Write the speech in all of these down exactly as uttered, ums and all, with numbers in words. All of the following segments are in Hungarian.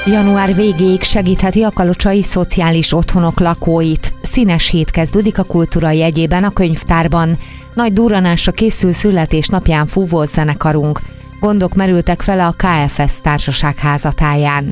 Január végéig segítheti a kalocsai szociális otthonok lakóit. Színes hét kezdődik a kultúra jegyében a könyvtárban. Nagy durranásra készül születésnapján fúvó zenekarunk. Gondok merültek fel a ká ef es társaság házatáján.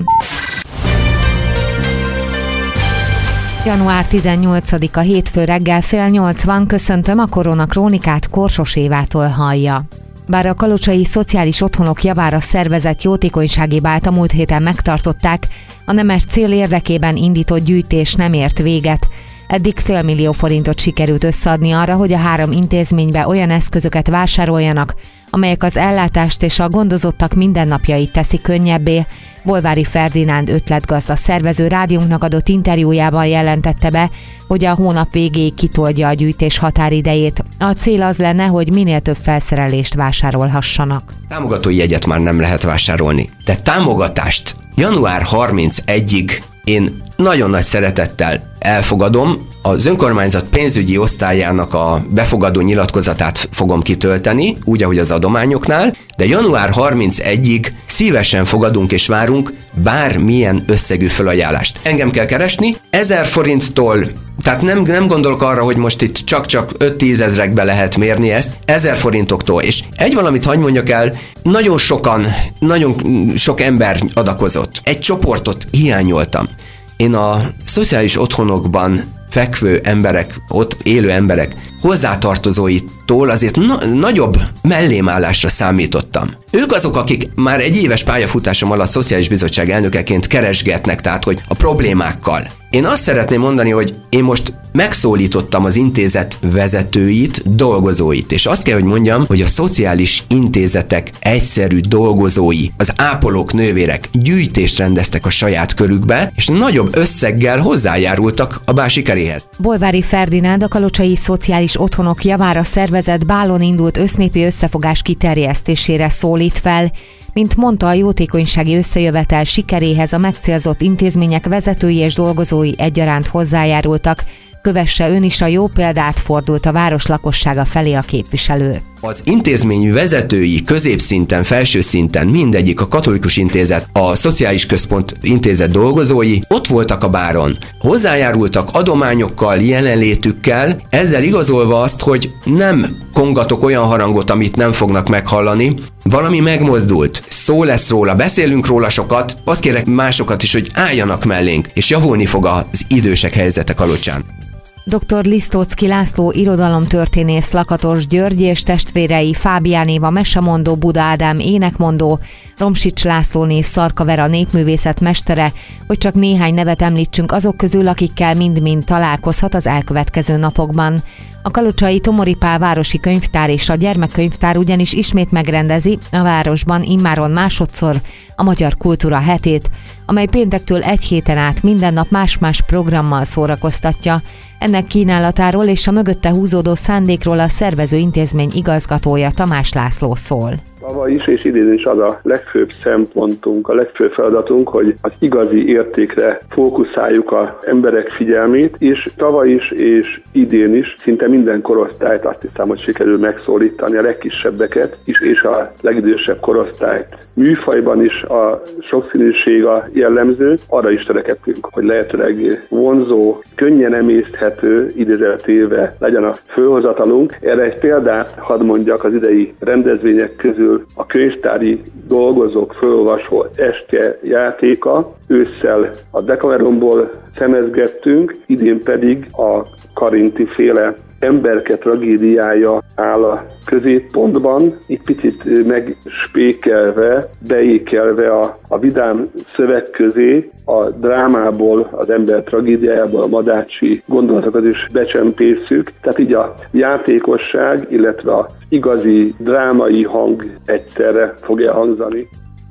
január tizennyolcadika hétfő reggel fél nyolc van, köszöntöm, a Korona Krónikát Korsos Évától hallja. Bár a kalocsai szociális otthonok javára szervezett jótékonysági bált a múlt héten megtartották, a nemes cél érdekében indított gyűjtés nem ért véget. Eddig félmillió forintot sikerült összeadni arra, hogy a három intézménybe olyan eszközöket vásároljanak, amelyek az ellátást és a gondozottak mindennapjait teszi könnyebbé. Bolvári Ferdinánd ötletgazda szervező rádiónknak adott interjújában jelentette be, hogy a hónap végéig kitolja a gyűjtés határidejét. A cél az lenne, hogy minél több felszerelést vásárolhassanak. Támogatói jegyet már nem lehet vásárolni, de támogatást január harmincegyedikéig én nagyon nagy szeretettel elfogadom. Az önkormányzat pénzügyi osztályának a befogadó nyilatkozatát fogom kitölteni, úgy, ahogy az adományoknál, de január harmincegyedikéig szívesen fogadunk és várunk bármilyen összegű felajánlást. Engem kell keresni, ezer forinttól, tehát nem, nem gondolok arra, hogy most itt csak-csak öt-tíz ezrekbe lehet mérni ezt, ezer forintoktól. És egy valamit hadd mondjak el, nagyon sokan, nagyon sok ember adakozott. Egy csoportot hiányoltam. Én a szociális otthonokban fekvő emberek, ott élő emberek hozzátartozóitól azért na- nagyobb mellémállásra számítottam. Ők azok, akik már egy éves pályafutásom alatt szociális bizottság elnökeként keresgetnek, tehát hogy a problémákkal. Én azt szeretném mondani, hogy én most megszólítottam az intézet vezetőit, dolgozóit, és azt kell, hogy mondjam, hogy a szociális intézetek egyszerű dolgozói, az ápolók, nővérek gyűjtést rendeztek a saját körükbe, és nagyobb összeggel hozzájárultak a bál sikeréhez. Bolvári Ferdinánd a kalocsai szociális otthonok javára szervezett bálon indult össznépi összefogás kiterjesztésére szólít fel. Mint mondta, a jótékonysági összejövetel sikeréhez a megcélzott intézmények vezetői és dolgozói egyaránt hozzájárultak. Kövesse ön is a jó példát, fordult a város lakossága felé a képviselő. Az intézmény vezetői középszinten, felső szinten, mindegyik, a Katolikus Intézet, a Szociális Központ Intézet dolgozói ott voltak a báron. Hozzájárultak adományokkal, jelenlétükkel, ezzel igazolva azt, hogy nem kongatok olyan harangot, amit nem fognak meghallani. Valami megmozdult, szó lesz róla, beszélünk róla sokat, azt kérek másokat is, hogy álljanak mellénk, és javulni fog az idősek helyzete Kalocsán. doktor Lisztóczky László irodalomtörténész, Lakatos György és testvérei Fábián Éva mesemondó, Buda Ádám énekmondó, Romsics Lászlóné Szarka Vera népművészet mestere, hogy csak néhány nevet említsünk azok közül, akikkel mind-mind találkozhat az elkövetkező napokban. A kalocsai Tomori Pál városi könyvtár és a gyermekkönyvtár ugyanis ismét megrendezi a városban immáron másodszor a Magyar Kultúra hetét, amely péntektől egy héten át minden nap más-más programmal szórakoztatja. Ennek kínálatáról és a mögötte húzódó szándékról a szervező intézmény igazgatója Tamás László szól. Tavaly is és idén is az a legfőbb szempontunk, a legfőbb feladatunk, hogy az igazi értékre fókuszáljuk az emberek figyelmét, és tavaly is és idén is szinte minden korosztályt azt hiszem, hogy sikerül megszólítani, a legkisebbeket is és a legidősebb korosztályt. Műfajban is a sokszínűség a jellemző, arra is törekedtünk, hogy lehetőleg vonzó, könnyen emészthető, idézőjelbe legyen a fölhozatalunk. Erre egy példát hadd mondjak az idei rendezvények közül, a könyvtári dolgozók fölolvasó estje játéka. Ősszel a Decamerumból szemezgettünk, idén pedig a Karinti féle emberke tragédiája áll a középpontban, itt picit megspékelve, beékelve a, a vidám szöveg közé, a drámából, az ember tragédiájából a madácsi gondolatokat is becsempészük, tehát így a játékosság, illetve az igazi drámai hang egyszerre fog elhangzani.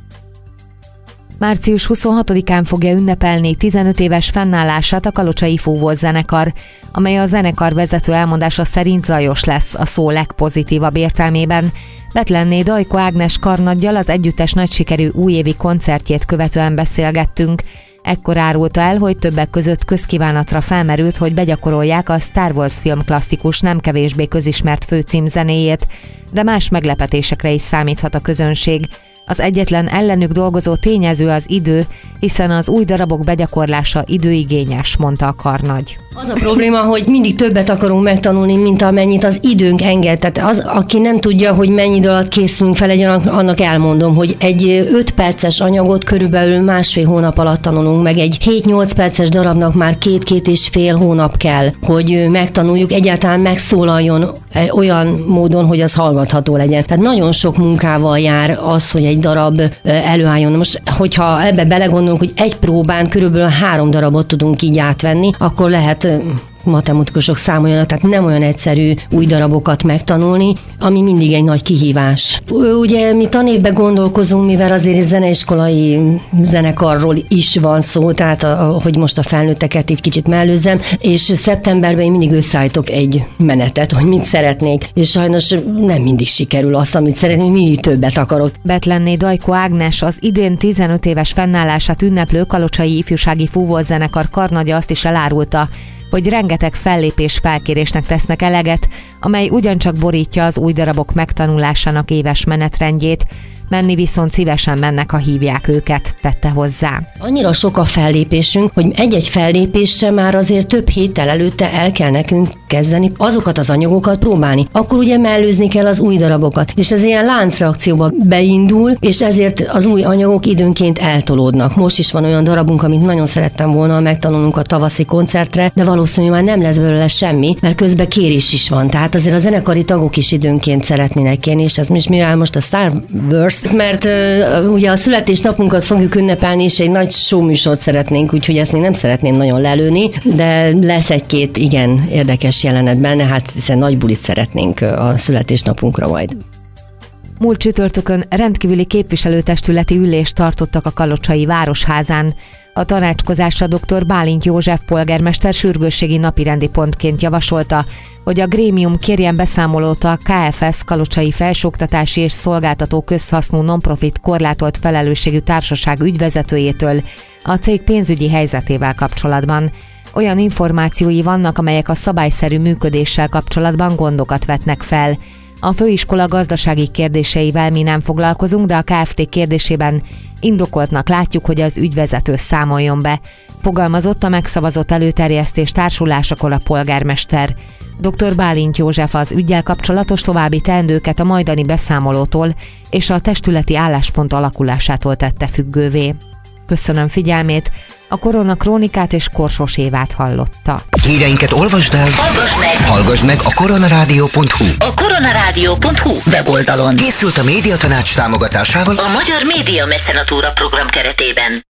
március huszonhatodikán fogja ünnepelni tizenöt éves fennállását a kalocsai Fúvós zenekar, amely a zenekar vezető elmondása szerint zajos lesz a szó legpozitívabb értelmében. Betlenné Dajko Ágnes karnaggyal az együttes nagysikerű újévi koncertjét követően beszélgettünk. Ekkor árulta el, hogy többek között közkívánatra felmerült, hogy begyakorolják a Star Wars film klasszikus, nem kevésbé közismert főcímzenéjét, de más meglepetésekre is számíthat a közönség. Az egyetlen ellenük dolgozó tényező az idő, hiszen az új darabok begyakorlása időigényes, mondta a karnagy. Az a probléma, hogy mindig többet akarunk megtanulni, mint amennyit az időnk enged. Tehát az, aki nem tudja, hogy mennyi idő alatt készülünk fel, egy, annak elmondom, hogy egy öt perces anyagot körülbelül másfél hónap alatt tanulunk meg. Egy hét-nyolc perces darabnak már két-két és fél hónap kell, hogy megtanuljuk, egyáltalán megszólaljon olyan módon, hogy az hallgatható legyen. Tehát nagyon sok munkával jár az, hogy egy darab előálljon. Most, hogyha ebbe belegondolunk, hogy egy próbán körülbelül három darabot tudunk így átvenni, akkor lehet matematikusok számoljanak, tehát nem olyan egyszerű új darabokat megtanulni, ami mindig egy nagy kihívás. Ugye mi tanévben gondolkozunk, mivel azért zeneiskolai zenekarról is van szó, tehát a, hogy most a felnőtteket itt kicsit mellőzem, és szeptemberben én mindig összeállítok egy menetet, hogy mit szeretnék, és sajnos nem mindig sikerül azt, amit szeretnék, mindig többet akarok. Betlenné Dajko Ágnes, az idén tizenöt éves fennállását ünneplő Kalocsai Ifjúsági Fúvózenekar karnagya azt is elárulta, hogy rengeteg fellépés felkérésnek tesznek eleget, amely ugyancsak borítja az új darabok megtanulásának éves menetrendjét, menni viszont szívesen mennek, ha hívják őket, tette hozzá. Annyira sok a fellépésünk, hogy egy-egy fellépésre már azért több héttel előtte el kell nekünk kezdeni azokat az anyagokat próbálni. Akkor ugye mellőzni kell az új darabokat, és ez ilyen láncreakcióba beindul, és ezért az új anyagok időnként eltolódnak. Most is van olyan darabunk, amit nagyon szerettem volna megtanulnunk a tavaszi koncertre, de valószínűleg már nem lesz belőle semmi, mert közben kérés is van. Tehát azért a zenekari tagok is időnként szeretnének kérni, és ez most mivel most a Star Wars, mert uh, ugye a születésnapunkat fogjuk ünnepelni, és egy nagy showműsort szeretnénk, úgyhogy ezt még nem szeretném nagyon lelőni, de lesz egy-két igen érdekes jelenet benne, hát hiszen nagy bulit szeretnénk a születésnapunkra majd. Múlt csütörtökön rendkívüli képviselőtestületi ülést tartottak a Kalocsai Városházán. A tanácskozásra dr. Bálint József polgármester sürgősségi napirendi pontként javasolta, hogy a grémium kérjen beszámolót a ká ef es Kalocsai Felsőoktatási és Szolgáltató Közhasznú Nonprofit korlátolt felelősségű társaság ügyvezetőjétől a cég pénzügyi helyzetével kapcsolatban. Olyan információi vannak, amelyek a szabályszerű működéssel kapcsolatban gondokat vetnek fel. A főiskola gazdasági kérdéseivel mi nem foglalkozunk, de a Kft. Kérdésében indokoltnak látjuk, hogy az ügyvezető számoljon be, fogalmazott a megszavazott előterjesztés társulásakor a polgármester. dr. Bálint József az üggyel kapcsolatos további teendőket a majdani beszámolótól és a testületi álláspont alakulásától tette függővé. Köszönöm figyelmét, a Korona Krónikát és Korsos Évát hallotta. Híreinket olvasd el, hallgass meg, hallgass meg a koronarádió pont hu. A koronarádió pont hu weboldalon. Készült a Médiatanács támogatásával a Magyar Média Mecenatúra program keretében.